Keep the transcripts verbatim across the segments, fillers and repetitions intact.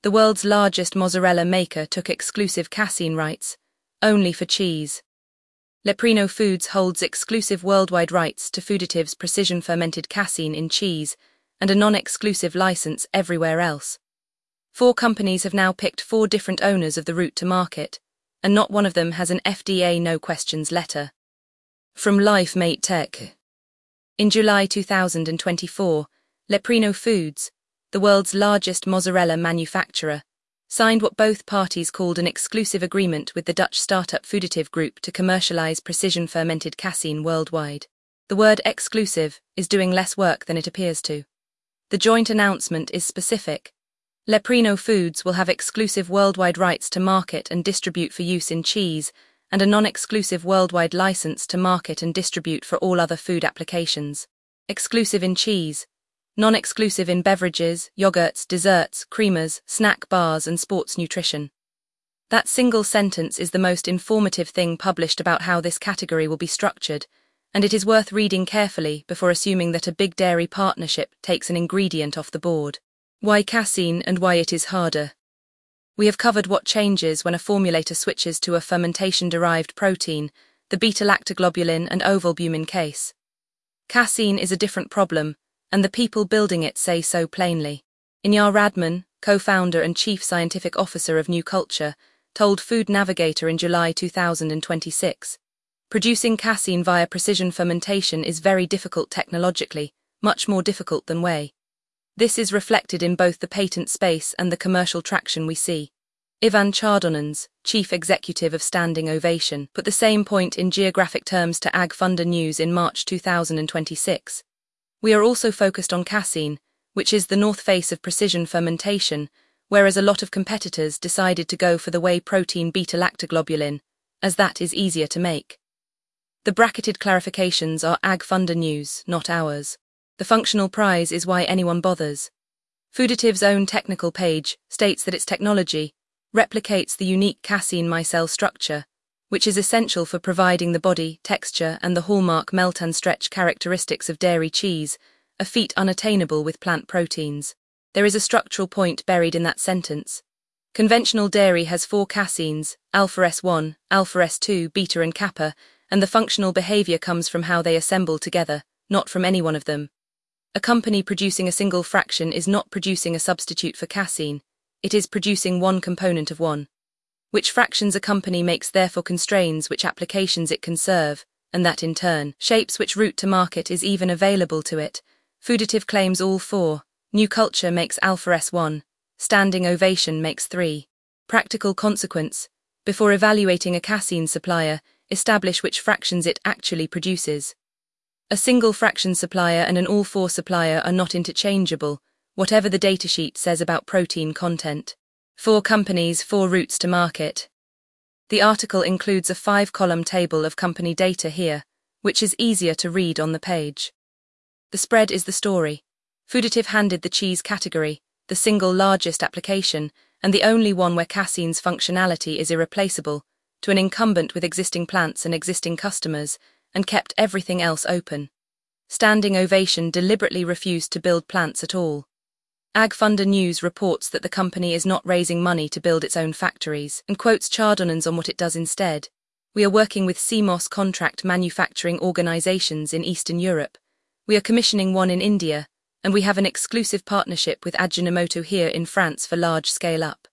The world's largest mozzarella maker took exclusive casein rights, only for cheese. Leprino Foods holds exclusive worldwide rights to Fooditive's precision-fermented casein in cheese and a non-exclusive license everywhere else. Four companies have now picked four different owners of the route to market, and not one of them has an F D A no-questions letter. From LifeMate Tech. In July two thousand twenty-four, Leprino Foods, the world's largest mozzarella manufacturer, signed what both parties called an exclusive agreement with the Dutch startup Fooditive Group to commercialize precision-fermented casein worldwide. The word exclusive is doing less work than it appears to. The joint announcement is specific. Leprino Foods will have exclusive worldwide rights to market and distribute for use in cheese, and a non-exclusive worldwide license to market and distribute for all other food applications. Exclusive in cheese, non-exclusive in beverages, yogurts, desserts, creamers, snack bars and sports nutrition. That single sentence is the most informative thing published about how this category will be structured, and it is worth reading carefully before assuming that a big dairy partnership takes an ingredient off the board. Why casein and why it is harder. We have covered what changes when a formulator switches to a fermentation-derived protein, the beta-lactoglobulin and ovalbumin case. Casein is a different problem, and the people building it say so plainly. Inyar Radman, co-founder and chief scientific officer of New Culture, told Food Navigator in July two thousand twenty-six, producing casein via precision fermentation is very difficult technologically, much more difficult than whey. This is reflected in both the patent space and the commercial traction we see. Ivan Chardonans, chief executive of Standing Ovation, put the same point in geographic terms to Ag Funder News in March two thousand twenty-six. We are also focused on casein, which is the north face of precision fermentation, whereas a lot of competitors decided to go for the whey protein beta-lactoglobulin, as that is easier to make. The bracketed clarifications are Ag Funder News, not ours. The functional prize is why anyone bothers. Fooditive's own technical page states that its technology replicates the unique casein micelle structure, which is essential for providing the body, texture and the hallmark melt and stretch characteristics of dairy cheese, a feat unattainable with plant proteins. There is a structural point buried in that sentence. Conventional dairy has four caseins, alpha S one, alpha S two, beta and kappa, and the functional behavior comes from how they assemble together, not from any one of them. A company producing a single fraction is not producing a substitute for casein, it is producing one component of one. Which fractions a company makes therefore constrains which applications it can serve, and that in turn shapes which route to market is even available to it. Fooditive claims all four. New Culture makes alpha S one, Standing Ovation makes three. Practical consequence: before evaluating a casein supplier, establish which fractions it actually produces. A single fraction supplier and an all-four supplier are not interchangeable, whatever the datasheet says about protein content. Four companies, four routes to market. The article includes a five-column table of company data here, which is easier to read on the page. The spread is the story. Fooditive handed the cheese category, the single largest application, and the only one where casein's functionality is irreplaceable, to an incumbent with existing plants and existing customers, and kept everything else open. Standing Ovation deliberately refused to build plants at all. Ag Funder News reports that the company is not raising money to build its own factories, and quotes Chardonans on what it does instead. We are working with C M O S contract manufacturing organizations in Eastern Europe. We are commissioning one in India, and we have an exclusive partnership with Ajinomoto here in France for large scale-up.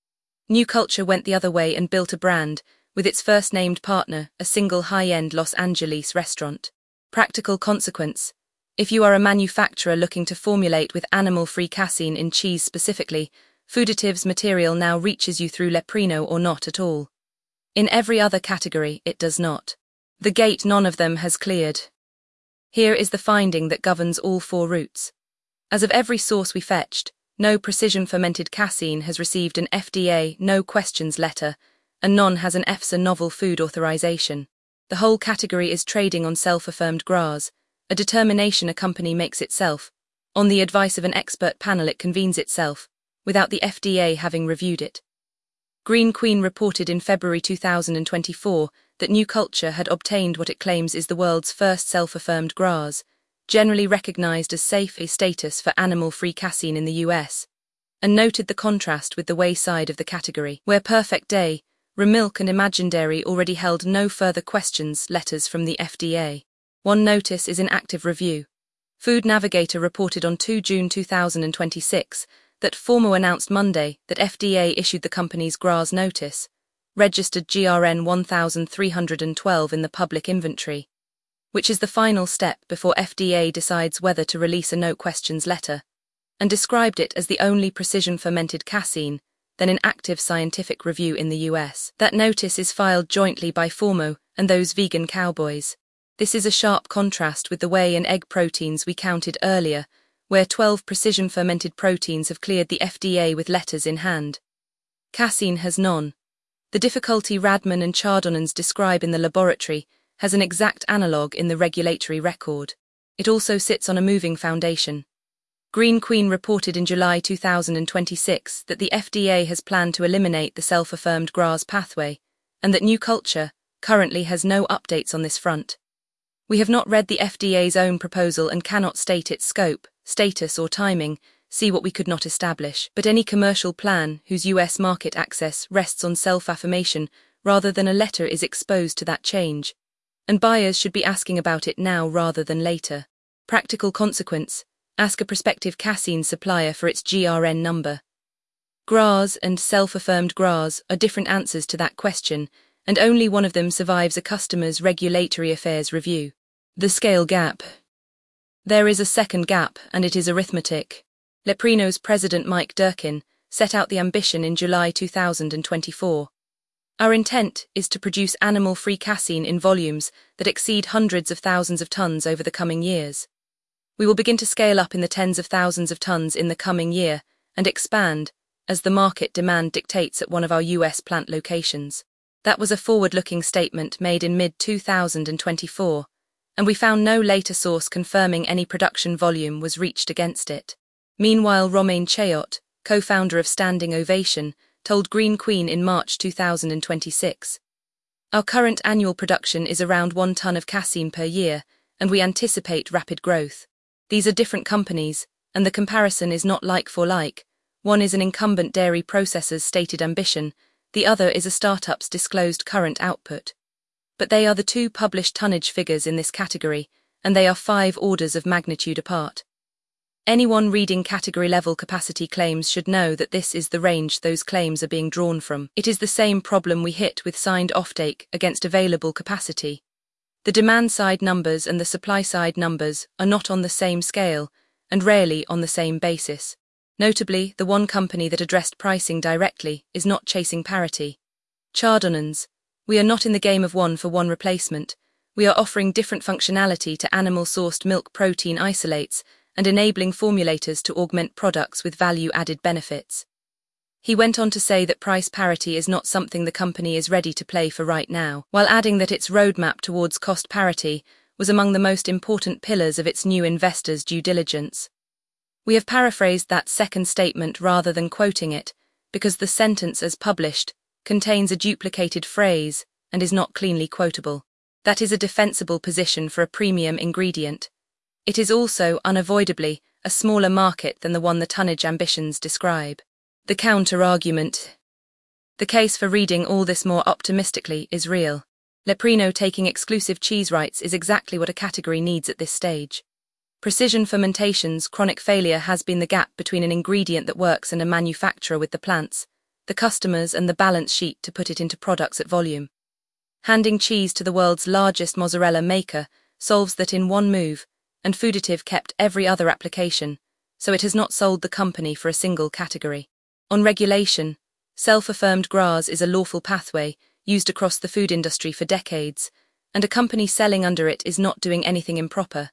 New Culture went the other way and built a brand, with its first named partner, a single high-end Los Angeles restaurant. Practical consequence: if you are a manufacturer looking to formulate with animal-free casein in cheese specifically, Fooditive's material now reaches you through Leprino or not at all. In every other category, it does not. The gate none of them has cleared. Here is the finding that governs all four routes. As of every source we fetched, no precision-fermented casein has received an F D A no-questions letter, and none has an E F S A novel food authorization. The whole category is trading on self-affirmed G R As, a determination a company makes itself. On the advice of an expert panel it convenes itself, without the F D A having reviewed it. Green Queen reported in February two thousand twenty-four that New Culture had obtained what it claims is the world's first self-affirmed G R As, generally recognized as safe a status for animal-free casein in the U S. and noted the contrast with the whey side of the category, where Perfect Day, Remilk and Imagine Dairy already held no further questions letters from the F D A. One notice is in active review. Food Navigator reported on the second of June two thousand twenty-six that FOMO announced Monday that F D A issued the company's G R A S notice, registered G R N one thousand three hundred twelve in the public inventory, which is the final step before F D A decides whether to release a no questions letter, and described it as the only precision-fermented casein, then in active scientific review in the U S. That notice is filed jointly by FOMO and those vegan cowboys. This is a sharp contrast with the whey and egg proteins we counted earlier, where twelve precision-fermented proteins have cleared the F D A with letters in hand. Casein has none. The difficulty Radman and Chardonnans describe in the laboratory has an exact analogue in the regulatory record. It also sits on a moving foundation. Green Queen reported in July two thousand twenty-six that the F D A has planned to eliminate the self-affirmed G R A S pathway, and that New Culture currently has no updates on this front. We have not read the F D A's own proposal and cannot state its scope, status or timing, see what we could not establish, but any commercial plan whose U S market access rests on self-affirmation rather than a letter is exposed to that change, and buyers should be asking about it now rather than later. Practical consequence: ask a prospective casein supplier for its G R N number. G R A S and self-affirmed G R A S are different answers to that question, and only one of them survives a customer's regulatory affairs review. The scale gap. There is a second gap, and it is arithmetic. Leprino's president Mike Durkin set out the ambition in July two thousand twenty-four. Our intent is to produce animal-free casein in volumes that exceed hundreds of thousands of tons over the coming years. We will begin to scale up in the tens of thousands of tons in the coming year and expand as the market demand dictates at one of our U S plant locations. That was a forward-looking statement made in mid two thousand twenty-four, and we found no later source confirming any production volume was reached against it. Meanwhile, Romain Chayot, co-founder of Standing Ovation, told Green Queen in March two thousand twenty-six, "Our current annual production is around one ton of casein per year, and we anticipate rapid growth. These are different companies, and the comparison is not like for like. One is an incumbent dairy processor's stated ambition, the other is a startup's disclosed current output. But they are the two published tonnage figures in this category, and they are five orders of magnitude apart. Anyone reading category-level capacity claims should know that this is the range those claims are being drawn from. It is the same problem we hit with signed offtake against available capacity. The demand-side numbers and the supply-side numbers are not on the same scale, and rarely on the same basis. Notably, the one company that addressed pricing directly is not chasing parity. Chardonnans. We are not in the game of one-for-one replacement. We are offering different functionality to animal-sourced milk protein isolates and enabling formulators to augment products with value-added benefits. He went on to say that price parity is not something the company is ready to play for right now, while adding that its roadmap towards cost parity was among the most important pillars of its new investors' due diligence. We have paraphrased that second statement rather than quoting it, because the sentence as published contains a duplicated phrase and is not cleanly quotable. That is a defensible position for a premium ingredient. It is also, unavoidably, a smaller market than the one the tonnage ambitions describe. The counter-argument. The case for reading all this more optimistically is real. Leprino taking exclusive cheese rights is exactly what a category needs at this stage. Precision fermentation's chronic failure has been the gap between an ingredient that works and a manufacturer with the plants, the customers and the balance sheet to put it into products at volume. Handing cheese to the world's largest mozzarella maker solves that in one move, and Fooditive kept every other application, so it has not sold the company for a single category. On regulation, self-affirmed G R A S is a lawful pathway used across the food industry for decades, and a company selling under it is not doing anything improper.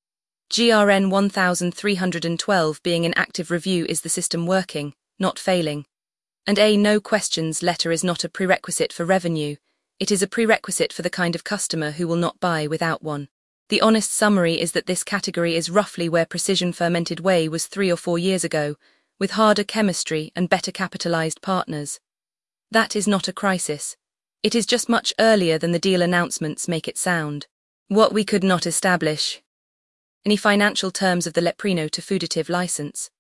G R N one thousand three hundred twelve being in active review is the system working, not failing. And a no questions letter is not a prerequisite for revenue, it is a prerequisite for the kind of customer who will not buy without one. The honest summary is that this category is roughly where precision fermented whey was three or four years ago, with harder chemistry and better capitalized partners. That is not a crisis. It is just much earlier than the deal announcements make it sound. What we could not establish. Any financial terms of the Leprino to Fooditive license.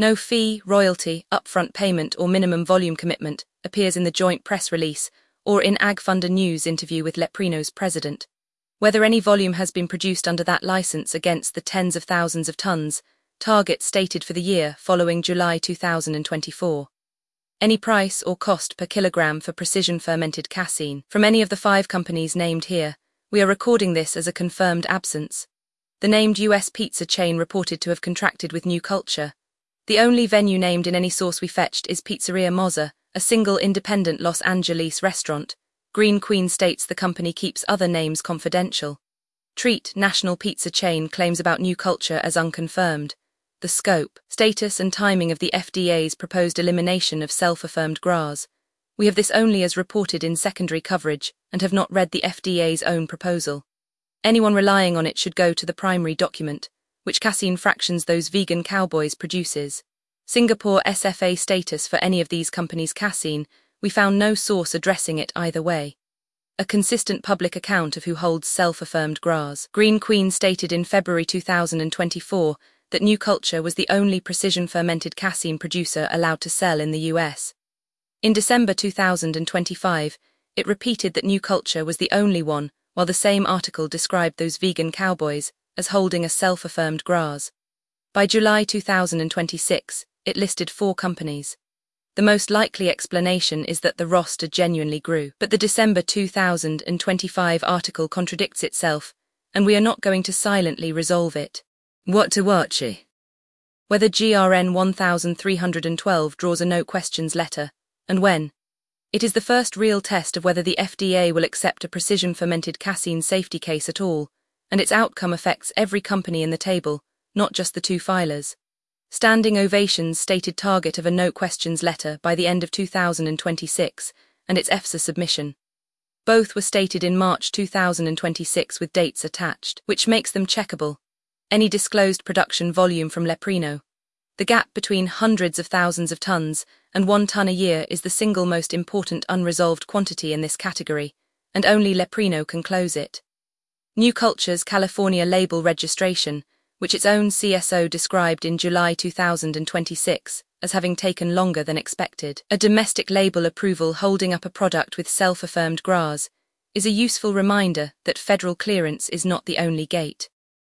No fee, royalty, upfront payment or minimum volume commitment appears in the joint press release or in AgFunder News interview with Leprino's president. Whether any volume has been produced under that license against the tens of thousands of tons, target stated for the year following July two thousand twenty-four. Any price or cost per kilogram for precision fermented casein from any of the five companies named here. We are recording this as a confirmed absence. The named U S pizza chain reported to have contracted with New Culture. The only venue named in any source we fetched is Pizzeria Mozza, a single independent Los Angeles restaurant. Green Queen states the company keeps other names confidential. Treat national pizza chain claims about New Culture as unconfirmed. The scope, status and timing of the F D A's proposed elimination of self-affirmed G R As. We have this only as reported in secondary coverage and have not read the F D A's own proposal. Anyone relying on it should go to the primary document, which casein fractions those vegan cowboys produces. Singapore S F A status for any of these companies' casein, we found no source addressing it either way. A consistent public account of who holds self-affirmed G R As. Green Queen stated in February two thousand twenty-four that New Culture was the only precision fermented casein producer allowed to sell in the U S. In December two thousand twenty-five, it repeated that New Culture was the only one, while the same article described those vegan cowboys as holding a self-affirmed G R As. By July two thousand twenty-six, it listed four companies. The most likely explanation is that the roster genuinely grew, but the December two thousand twenty-five article contradicts itself, and we are not going to silently resolve it. What to watch? Whether G R N one thousand three hundred twelve draws a no questions letter, and when. It is the first real test of whether the F D A will accept a precision fermented casein safety case at all, and its outcome affects every company in the table, not just the two filers. Standing ovations stated target of a no questions letter by the end of two thousand twenty-six, and its E F S A submission. Both were stated in March two thousand twenty-six with dates attached, which makes them checkable. Any disclosed production volume from Leprino. The gap between hundreds of thousands of tons and one ton a year is the single most important unresolved quantity in this category, and only Leprino can close it. New Culture's California label registration, which its own C S O described in July two thousand twenty-six as having taken longer than expected. A domestic label approval holding up a product with self-affirmed G R As is a useful reminder that federal clearance is not the only gate.